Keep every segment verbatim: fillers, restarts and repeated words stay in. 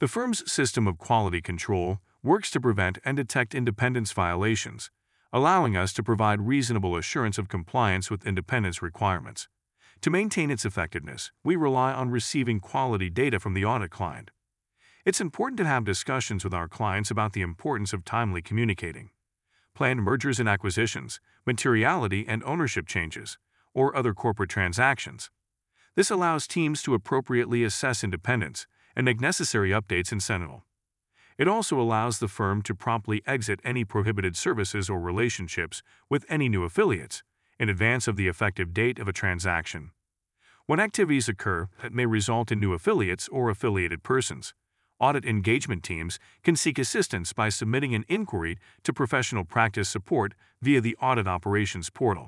The firm's system of quality control works to prevent and detect independence violations, allowing us to provide reasonable assurance of compliance with independence requirements. To maintain its effectiveness, we rely on receiving quality data from the audit client. It's important to have discussions with our clients about the importance of timely communicating. Planned mergers and acquisitions, materiality and ownership changes, or other corporate transactions. This allows teams to appropriately assess independence and make necessary updates in Sentinel. It also allows the firm to promptly exit any prohibited services or relationships with any new affiliates in advance of the effective date of a transaction. When activities occur that may result in new affiliates or affiliated persons, audit engagement teams can seek assistance by submitting an inquiry to professional practice support via the Audit Operations Portal.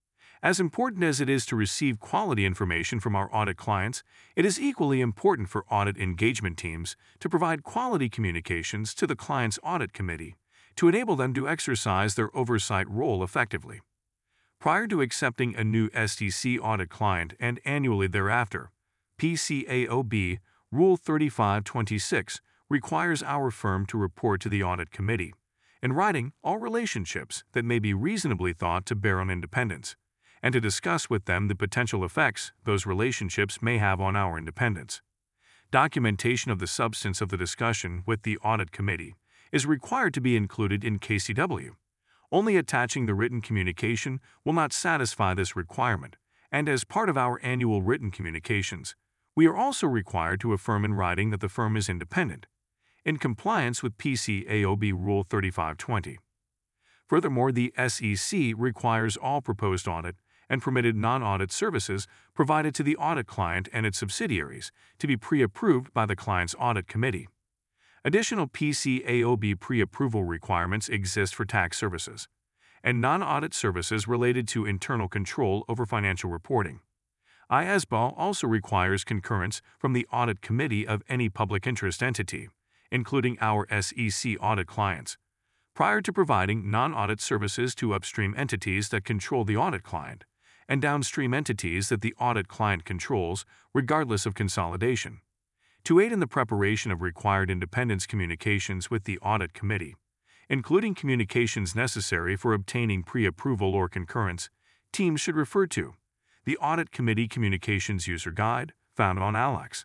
As important as it is to receive quality information from our audit clients, it is equally important for audit engagement teams to provide quality communications to the client's audit committee to enable them to exercise their oversight role effectively. Prior to accepting a new S E C audit client and annually thereafter, P C A O B Rule thirty-five twenty-six requires our firm to report to the audit committee, in writing, all relationships that may be reasonably thought to bear on independence, and to discuss with them the potential effects those relationships may have on our independence. Documentation of the substance of the discussion with the audit committee is required to be included in K C W. Only attaching the written communication will not satisfy this requirement, and as part of our annual written communications, we are also required to affirm in writing that the firm is independent, in compliance with P C A O B Rule thirty-five twenty. Furthermore, the S E C requires all proposed audit and permitted non-audit services provided to the audit client and its subsidiaries to be pre-approved by the client's audit committee. Additional P C A O B pre-approval requirements exist for tax services and non-audit services related to internal control over financial reporting. I A S B A also requires concurrence from the audit committee of any public interest entity, including our S E C audit clients, prior to providing non-audit services to upstream entities that control the audit client and downstream entities that the audit client controls, regardless of consolidation. To aid in the preparation of required independence communications with the audit committee, including communications necessary for obtaining pre-approval or concurrence, teams should refer to the Audit Committee Communications User Guide, found on ALAX.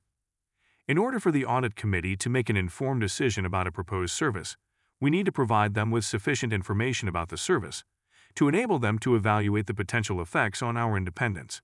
In order for the audit committee to make an informed decision about a proposed service, we need to provide them with sufficient information about the service to enable them to evaluate the potential effects on our independence.